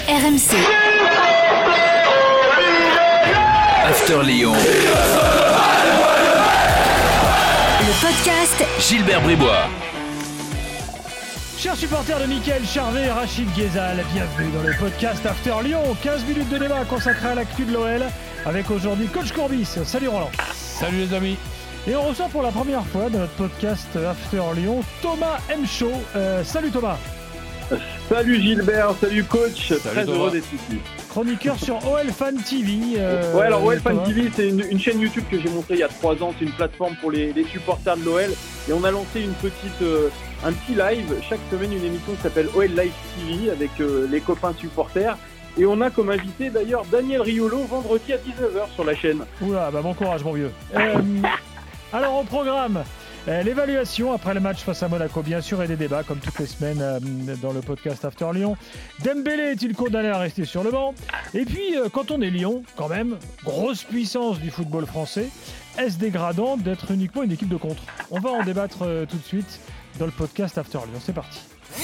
RMC. After Lyon. Le podcast Gilbert Bribois. Chers supporters de Mickaël Charvet et Rachid Ghezal, bienvenue dans le podcast After Lyon. 15 minutes de débat consacré à l'actu de l'OL avec aujourd'hui Coach Courbis. Salut Roland. Salut les amis. Et on reçoit pour la première fois dans notre podcast After Lyon Thomas Mchaud. Salut Thomas. Salut Gilbert, salut coach, salut très Thomas. heureux d'être ici. Chroniqueur sur OL Fan TV. Alors OL Fan Thomas. TV, c'est une chaîne YouTube que j'ai montée il y a 3 ans. C'est une plateforme pour les supporters de l'OL. Et on a lancé un petit live, chaque semaine une émission qui s'appelle OL Live TV avec les copains supporters. Et on a comme invité d'ailleurs Daniel Riolo vendredi à 19h sur la chaîne. Oula, bon courage mon vieux. Alors au programme, l'évaluation après le match face à Monaco, bien sûr, et des débats comme toutes les semaines dans le podcast After Lyon. Dembélé est-il condamné à rester sur le banc? Et puis, quand on est Lyon, quand même, grosse puissance du football français, est-ce dégradant d'être uniquement une équipe de contre? On va en débattre tout de suite dans le podcast After Lyon. C'est parti.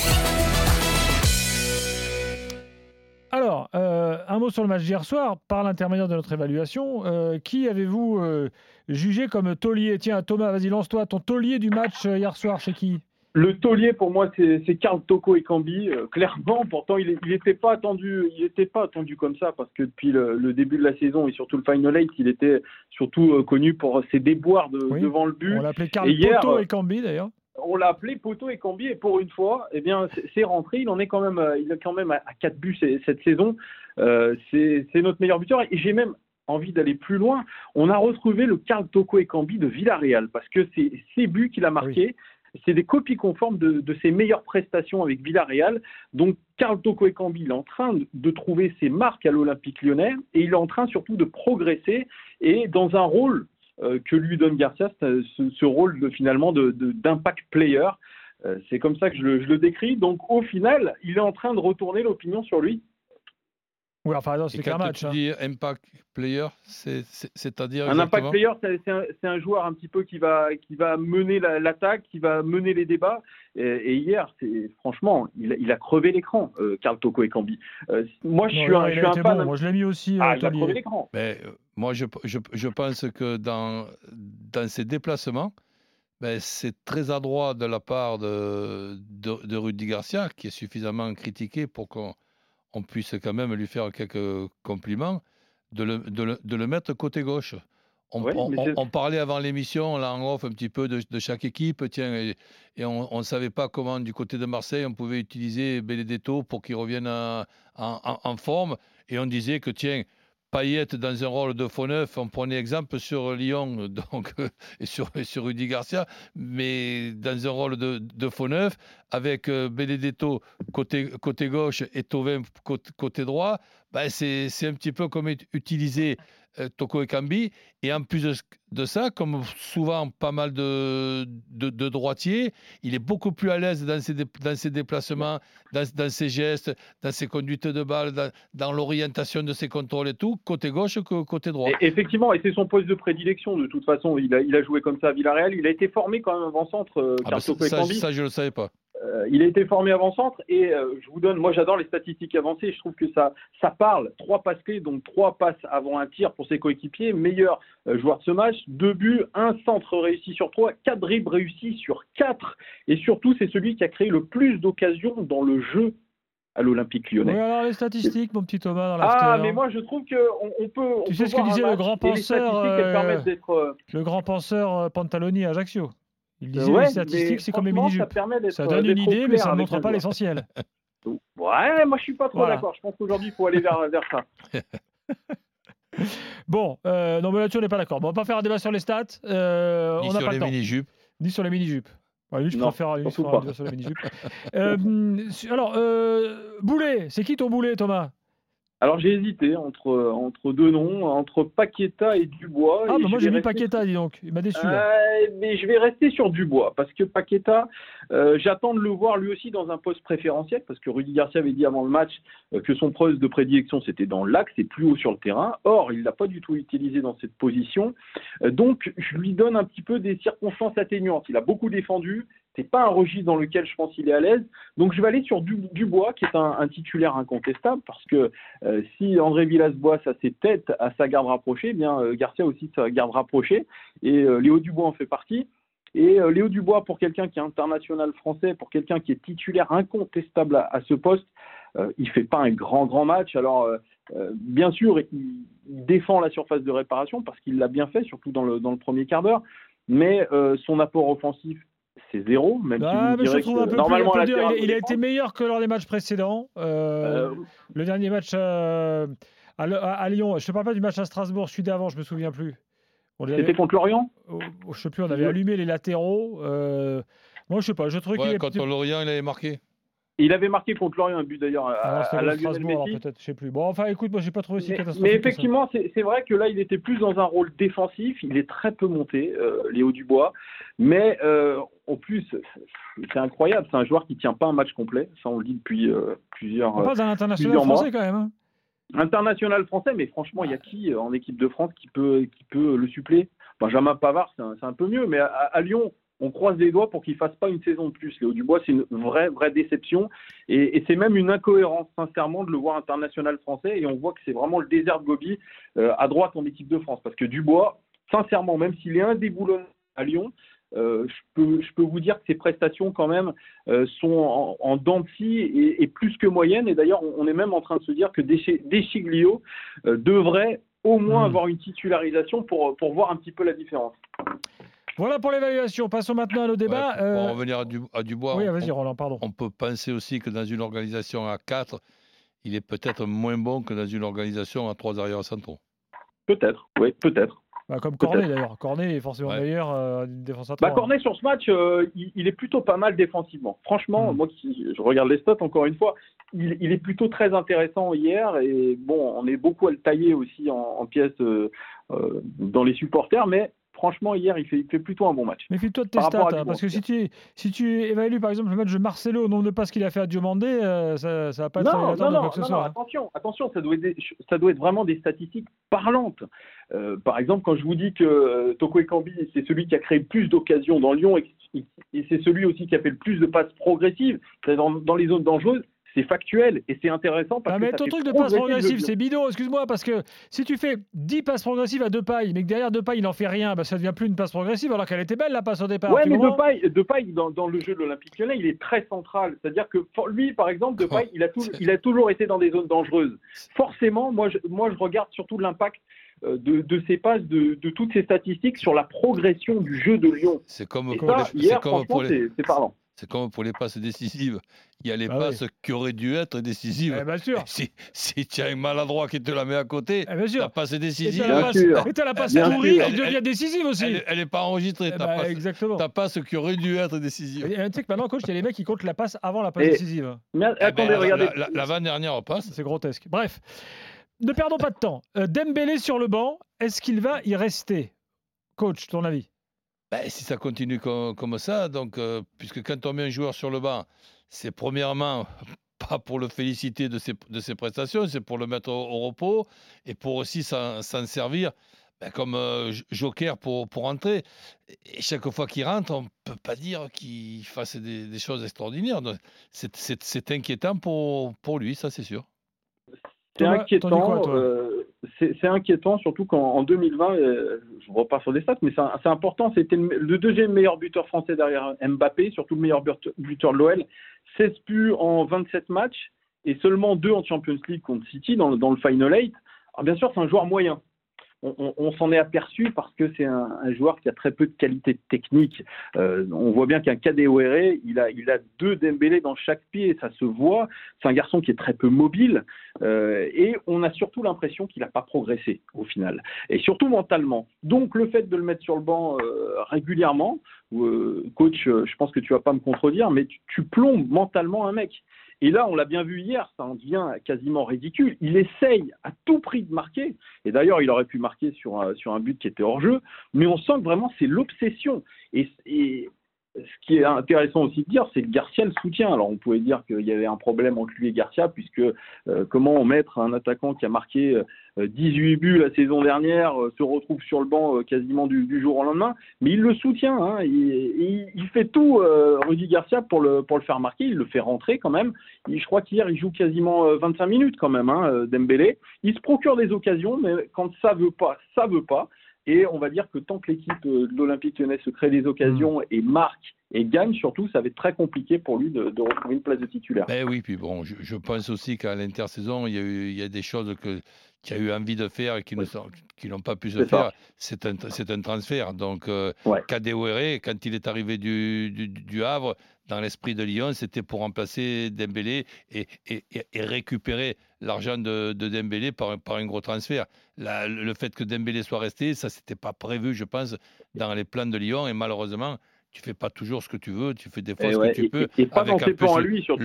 Alors, un mot sur le match d'hier soir, par l'intermédiaire de notre évaluation. Qui avez-vous jugé comme taulier? Tiens, Thomas, vas-y, lance-toi. Ton taulier du match hier soir, c'est qui? Le taulier pour moi c'est Karl Toko Ekambi, clairement. Pourtant il n'était pas attendu comme ça parce que depuis le début de la saison et surtout le Final 8, il était surtout connu pour ses déboires devant le but. On l'appelait Karl Poto Ekambi d'ailleurs. On l'a appelé Poto Ekambi et pour une fois, eh bien, c'est rentré. Il est quand même à 4 buts cette saison. C'est notre meilleur buteur et j'ai même envie d'aller plus loin. On a retrouvé le Karl Toko Ekambi de Villarreal parce que ces buts qu'il a marqués, c'est des copies conformes de ses meilleures prestations avec Villarreal. Donc Karl Toko Ekambi, il est en train de trouver ses marques à l'Olympique Lyonnais et il est en train surtout de progresser et dans un rôle que lui donne Garcia, ce rôle d'impact player. C'est comme ça que je le décris. Donc au final, il est en train de retourner l'opinion sur lui. Oui, enfin, non, c'est qu'un match. Tu dis impact player, c'est-à-dire un impact player, c'est un joueur un petit peu qui va mener l'attaque, qui va mener les débats. Et hier, franchement, il a crevé l'écran, Karl Toko Ekambi. Moi, je suis un fan. Bon. Moi, je l'ai mis aussi. Il a crevé l'écran. Mais, moi, je pense que dans ses déplacements, c'est très adroit de la part de Rudy Garcia, qui est suffisamment critiqué pour qu'on puisse quand même lui faire quelques compliments, de le mettre côté gauche. On parlait avant l'émission, là en off, un petit peu de chaque équipe, et on ne savait pas comment, du côté de Marseille, on pouvait utiliser Benedetto pour qu'il revienne en forme. Et on disait que, Payet dans un rôle de faux neuf, on prenait exemple sur Lyon et sur Rudy Garcia, mais dans un rôle de faux neuf, avec Benedetto côté gauche et Thauvin côté droit, c'est un petit peu comme utiliser Toko Ekambi. Et en plus de ça, comme souvent pas mal de droitiers, il est beaucoup plus à l'aise dans ses déplacements, dans ses gestes, dans ses conduites de balle, dans l'orientation de ses contrôles et tout, côté gauche que côté droit. Et effectivement, et c'est son poste de prédilection de toute façon. Il a joué comme ça à Villarreal. Il a été formé quand même avant-centre, Karl Toko Ekambi. Ça, je ne le savais pas. Il a été formé avant-centre et je vous donne, moi j'adore les statistiques avancées, je trouve que ça parle. 3 passes clés, donc 3 passes avant un tir pour ses coéquipiers, meilleur joueur de ce match, 2 buts, 1 centre réussi sur 3, 4 dribbles réussis sur 4 et surtout c'est celui qui a créé le plus d'occasions dans le jeu à l'Olympique Lyonnais. Oui, alors les statistiques, mon petit Thomas, dans l'after. Mais moi je trouve qu'on peut. Tu sais ce que disait le grand penseur, le grand penseur Pantaloni à Ajaccio. Il disait les statistiques, c'est comme les mini-jupes. Ça donne une idée, mais ça ne montre pas l'essentiel. Ouais, moi je suis pas trop d'accord. Je pense qu'aujourd'hui il faut aller vers ça. Bon, non mais là-dessus on n'est pas d'accord. Bon, on va pas faire un débat sur les stats. Ni on n'a sur pas les le temps. mini-jupes. Ni sur les mini-jupes. Lui, je préfère un débat sur les mini-jupes. Alors, Boulet, c'est qui ton Boulet, Thomas? Alors j'ai hésité entre 2 noms, entre Paqueta et Dubois. Ah, moi j'ai mis Paqueta, dis donc. Il m'a déçu. Mais je vais rester sur Dubois, parce que Paqueta, j'attends de le voir lui aussi dans un poste préférentiel, parce que Rudy Garcia avait dit avant le match que son poste de prédilection c'était dans l'axe et plus haut sur le terrain. Or, il ne l'a pas du tout utilisé dans cette position. Donc, je lui donne un petit peu des circonstances atténuantes. Il a beaucoup défendu, C'est pas un registre dans lequel je pense qu'il est à l'aise. Donc je vais aller sur Dubois, qui est un titulaire incontestable, parce que si André Villas-Boas a ses têtes à sa garde rapprochée, eh bien Garcia aussi sa garde rapprochée, et Léo Dubois en fait partie. Et Léo Dubois, pour quelqu'un qui est international français, pour quelqu'un qui est titulaire incontestable à ce poste, il fait pas un grand match. Alors bien sûr, il défend la surface de réparation parce qu'il l'a bien fait, surtout dans le premier quart d'heure, mais son apport offensif, c'est 0, même si vous me direz que normalement il a été meilleur que lors des matchs précédents. Le dernier match à Lyon, je ne te parle pas du match à Strasbourg, celui d'avant, je ne me souviens plus. C'était contre Lorient ? Je ne sais plus, on avait allumé les latéraux. Moi, je ne sais pas, je trouvais qu'il contre Lorient, il avait marqué. Il avait marqué contre Lorient un but d'ailleurs à la Lionel Messi. Peut-être, je sais plus. Bon, enfin, écoute, moi, j'ai pas trouvé si catastrophique. Mais effectivement, c'est vrai que là, il était plus dans un rôle défensif. Il est très peu monté, Léo Dubois. Mais en plus, c'est incroyable. C'est un joueur qui tient pas un match complet. Ça, on le dit depuis plusieurs mois. On parle d'un international français quand même. Hein. International français, mais franchement, il y a qui en équipe de France qui peut le suppléer ? Benjamin Pavard, c'est un peu mieux, mais à Lyon, on croise les doigts pour qu'il ne fasse pas une saison de plus. Léo Dubois, c'est une vraie déception. Et c'est même une incohérence, sincèrement, de le voir international français. Et on voit que c'est vraiment le désert de Gobi à droite en équipe de France. Parce que Dubois, sincèrement, même s'il est indéboulonnable à Lyon, je peux vous dire que ses prestations, quand même, sont en dents de scie et plus que moyennes. Et d'ailleurs, on est même en train de se dire que Deschiglio devrait au moins avoir une titularisation pour voir un petit peu la différence. Voilà pour l'évaluation. Passons maintenant à nos débats. Pour en revenir à Dubois, oui, vas-y, Roland, pardon. On peut penser aussi que dans une organisation à 4, il est peut-être moins bon que dans une organisation à 3 arrières centraux. Peut-être, oui, peut-être. Comme Cornet d'ailleurs. Cornet est forcément meilleur défense à 3. Cornet sur ce match, il est plutôt pas mal défensivement. Franchement, moi je regarde les stats encore une fois, il est plutôt très intéressant hier. Et bon, on est beaucoup à le tailler aussi en pièces dans les supporters, mais franchement, hier, il fait plutôt un bon match. Méfie-toi de tes stats, parce que si tu évalues par exemple le match de Marcelo au nombre de passes qu'il a fait à Diomandé, ça va pas être révélateur de quoi que ce soit. Attention, ça doit être vraiment des statistiques parlantes. Par exemple, quand je vous dis que Toko Ekambi, c'est celui qui a créé le plus d'occasions dans Lyon et c'est celui aussi qui a fait le plus de passes progressives dans les zones dangereuses, c'est factuel et c'est intéressant parce que mais ton truc de passe progressive, c'est bidon, excuse-moi, parce que si tu fais 10 passes progressives à Depay, mais que derrière Depay il n'en fait rien, ça ne devient plus une passe progressive alors qu'elle était belle la passe au départ. Ouais, mais Depay dans le jeu de l'Olympique Lyonnais, il est très central. C'est-à-dire que lui, par exemple, Depay, il a toujours été dans des zones dangereuses. Forcément, moi je regarde surtout l'impact de ces passes, de toutes ces statistiques sur la progression du jeu de Lyon. C'est comme c'est parlant. C'est comme pour les passes décisives. Il y a les passes qui auraient dû être décisives. Bien sûr. Si tu as un maladroit qui te la met à côté, la passe est décisive. Et tu as la passe pourrie qui devient décisive aussi. Elle n'est pas enregistrée. Ta passe qui aurait dû être décisive. Tu sais que maintenant, coach, il y a les mecs qui comptent la passe avant la passe décisive. Mais attendez, regardez. L'avant-dernière passe. C'est grotesque. Bref, ne perdons pas de temps. Dembélé sur le banc, est-ce qu'il va y rester ? Coach, ton avis ? Si ça continue comme ça, donc, puisque quand on met un joueur sur le banc, c'est premièrement pas pour le féliciter de ses prestations, c'est pour le mettre au repos et pour aussi s'en servir comme joker pour entrer. Et chaque fois qu'il rentre, on ne peut pas dire qu'il fasse des choses extraordinaires. Donc, c'est inquiétant pour lui, ça c'est sûr. C'est inquiétant. C'est inquiétant, surtout qu'en 2020, je repars sur des stats, mais c'est important, c'était le deuxième meilleur buteur français derrière Mbappé, surtout le meilleur buteur de l'OL, 16 buts en 27 matchs, et seulement 2 en Champions League contre City, dans le Final 8. Alors bien sûr, c'est un joueur moyen. On s'en est aperçu parce que c'est un joueur qui a très peu de qualité technique. On voit bien qu'un Kadewere, il a 2 Dembélé dans chaque pied, ça se voit. C'est un garçon qui est très peu mobile et on a surtout l'impression qu'il n'a pas progressé au final. Et surtout mentalement. Donc le fait de le mettre sur le banc régulièrement, coach, je pense que tu ne vas pas me contredire, mais tu plombes mentalement un mec. Et là, on l'a bien vu hier, ça en devient quasiment ridicule. Il essaye à tout prix de marquer. Et d'ailleurs, il aurait pu marquer sur un but qui était hors jeu. Mais on sent que vraiment, c'est l'obsession. Et ce qui est intéressant aussi de dire, c'est que Garcia le soutient. Alors, on pouvait dire qu'il y avait un problème entre lui et Garcia, puisque comment mettre un attaquant qui a marqué 18 buts la saison dernière se retrouve sur le banc quasiment du jour au lendemain. Mais il le soutient. Hein, il fait tout, Rudy Garcia, pour le faire marquer. Il le fait rentrer quand même. Je crois qu'hier, il joue quasiment 25 minutes quand même, hein, Dembélé. Il se procure des occasions, mais quand ça veut pas, ça veut pas. Et on va dire que tant que l'équipe de l'Olympique Lyonnais se crée des occasions et marque et gagne surtout, ça va être très compliqué pour lui de retrouver une place de titulaire. Ben oui, puis bon, je pense aussi qu'à l'intersaison, il y a des choses qu'il a eu envie de faire et qui n'ont pas pu se faire. C'est un transfert. Donc, Kadewere, quand il est arrivé du Havre, dans l'esprit de Lyon, c'était pour remplacer Dembélé et récupérer l'argent de Dembélé par un gros transfert. Le fait que Dembélé soit resté, ça, c'était pas prévu, je pense, dans les plans de Lyon. Et malheureusement, tu fais pas toujours ce que tu veux, tu fais des fois ce que tu peux. Et pas dans ses plans à lui, surtout. Le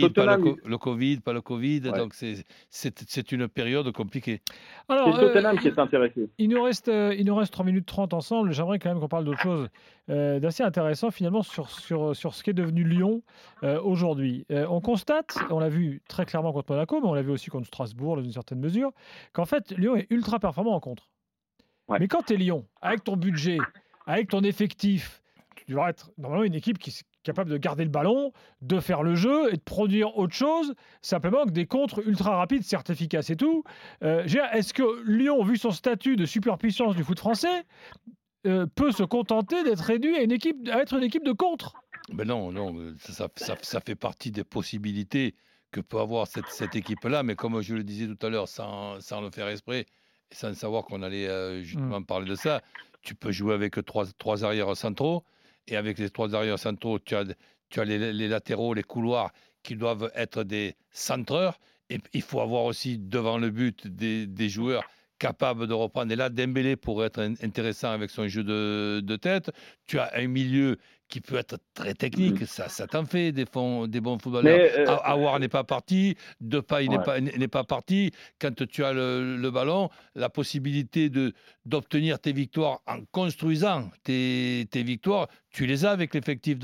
Covid, pas le Covid, donc c'est une période compliquée. Alors, c'est Tottenham qui est intéressé. Il nous reste 3 minutes 30 ensemble. J'aimerais quand même qu'on parle d'autre chose d'assez intéressant finalement sur ce qu'est devenu Lyon aujourd'hui. On constate, on l'a vu très clairement contre Monaco, mais on l'a vu aussi contre Strasbourg dans une certaine mesure, qu'en fait Lyon est ultra performant en contre. Ouais. Mais quand tu es Lyon, avec ton budget, avec ton effectif, tu dois être normalement une équipe qui est capable de garder le ballon, de faire le jeu et de produire autre chose, simplement que des contres ultra rapides, certes efficaces et tout. Est-ce que Lyon, vu son statut de superpuissance du foot français, peut se contenter d'être réduit à être une équipe de contre? Ben non, ça fait partie des possibilités que peut avoir cette équipe-là, mais comme je le disais tout à l'heure, sans le faire exprès, et sans savoir qu'on allait justement parler de ça, tu peux jouer avec trois arrières centraux. Et avec les trois arrières centraux, tu as les latéraux, les couloirs qui doivent être des centreurs. Et il faut avoir aussi devant le but des joueurs capables de reprendre. Et là, Dembélé pourrait être intéressant avec son jeu de tête. Tu as un milieu qui peut être très technique, ça t'en fait des bons footballeurs. Aouar n'est pas parti, Depay n'est pas parti. Quand tu as le ballon, la possibilité d'obtenir tes victoires en construisant tes victoires, tu les as avec l'effectif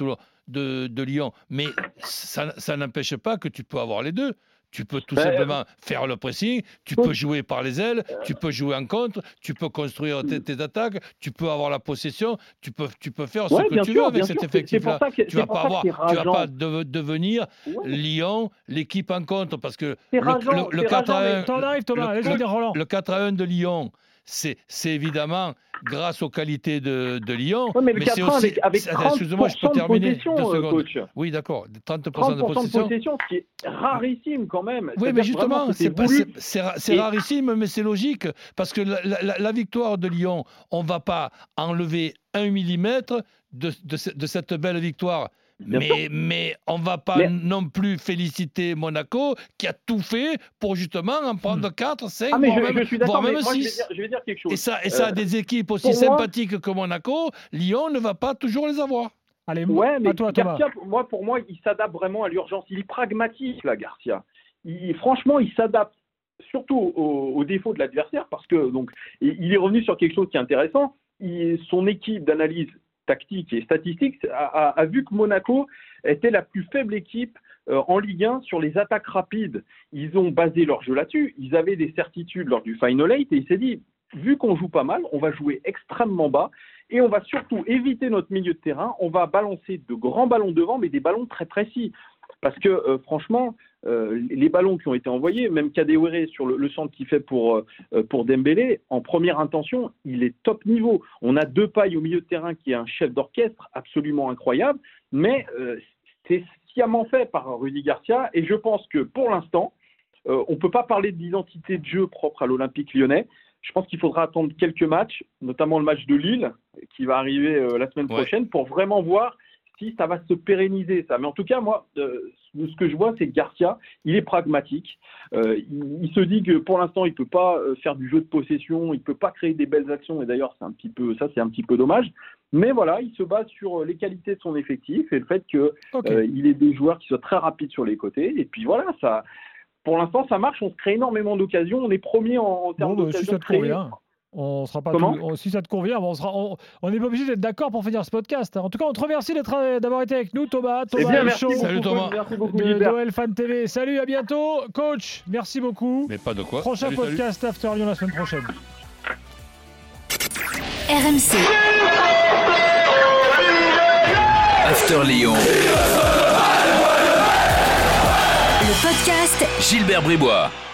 de Lyon. Mais ça n'empêche pas que tu peux avoir les deux. Tu peux tout simplement faire le pressing, tu peux jouer par les ailes, tu peux jouer en contre, tu peux construire tes attaques, tu peux avoir la possession, tu peux faire ce que tu veux avec cet effectif-là. Tu vas pas devenir Lyon, l'équipe en contre, parce que le 4-1 le 4-1 de Lyon, c'est évidemment grâce aux qualités de Lyon. Ouais, mais le 4-1 avec 30% de possession, coach. Oui, d'accord. 30% de possession, ce qui est rarissime quand même. Oui, mais justement, c'est rarissime, mais c'est logique. Parce que la victoire de Lyon, on ne va pas enlever 1 millimètre de cette belle victoire. Mais on ne va pas non plus féliciter Monaco qui a tout fait pour justement en prendre 4, 5, voire même 6. Je vais dire quelque chose. Et ça a des équipes aussi sympathiques que Monaco. Lyon ne va pas toujours les avoir. Allez, mais à toi, Garcia, pour moi, il s'adapte vraiment à l'urgence. Il est pragmatique, là, Garcia. Franchement, il s'adapte surtout aux défauts de l'adversaire parce que donc il est revenu sur quelque chose qui est intéressant. Son équipe d'analyse tactique et statistique a vu que Monaco était la plus faible équipe en Ligue 1 sur les attaques rapides. Ils ont basé leur jeu là-dessus. Ils avaient des certitudes lors du Final 8 et il s'est dit, vu qu'on joue pas mal, on va jouer extrêmement bas et on va surtout éviter notre milieu de terrain. On va balancer de grands ballons devant, mais des ballons très précis. Parce que franchement, les ballons qui ont été envoyés, même Kadewere sur le centre qu'il fait pour Dembélé, en première intention, il est top niveau. On a Depay au milieu de terrain qui est un chef d'orchestre absolument incroyable, mais c'est sciemment fait par Rudy Garcia et je pense que pour l'instant, on ne peut pas parler d'identité de jeu propre à l'Olympique Lyonnais. Je pense qu'il faudra attendre quelques matchs, notamment le match de Lille qui va arriver la semaine prochaine pour vraiment voir si ça va se pérenniser, ça. Mais en tout cas, moi, ce que je vois, c'est que Garcia, il est pragmatique. Il se dit que pour l'instant, il ne peut pas faire du jeu de possession, il ne peut pas créer des belles actions. Et d'ailleurs, c'est un petit peu dommage. Mais voilà, il se base sur les qualités de son effectif et le fait qu'il ait des joueurs qui soient très rapides sur les côtés. Et puis voilà, ça. Pour l'instant, ça marche. On se crée énormément d'occasions. On est premier en termes d'occasions créées. On sera pas Comment si ça te convient, on n'est pas obligé d'être d'accord pour finir ce podcast. En tout cas, on te remercie d'avoir été avec nous, Thomas. Merci Chaud, beaucoup, Salut, Thomas. Merci beaucoup, de Gilbert. Noël Fan TV. Salut, à bientôt. Coach, merci beaucoup. Mais pas de quoi. Prochain podcast After Lyon la semaine prochaine. RMC. After Lyon. Le podcast Gilbert Bribois.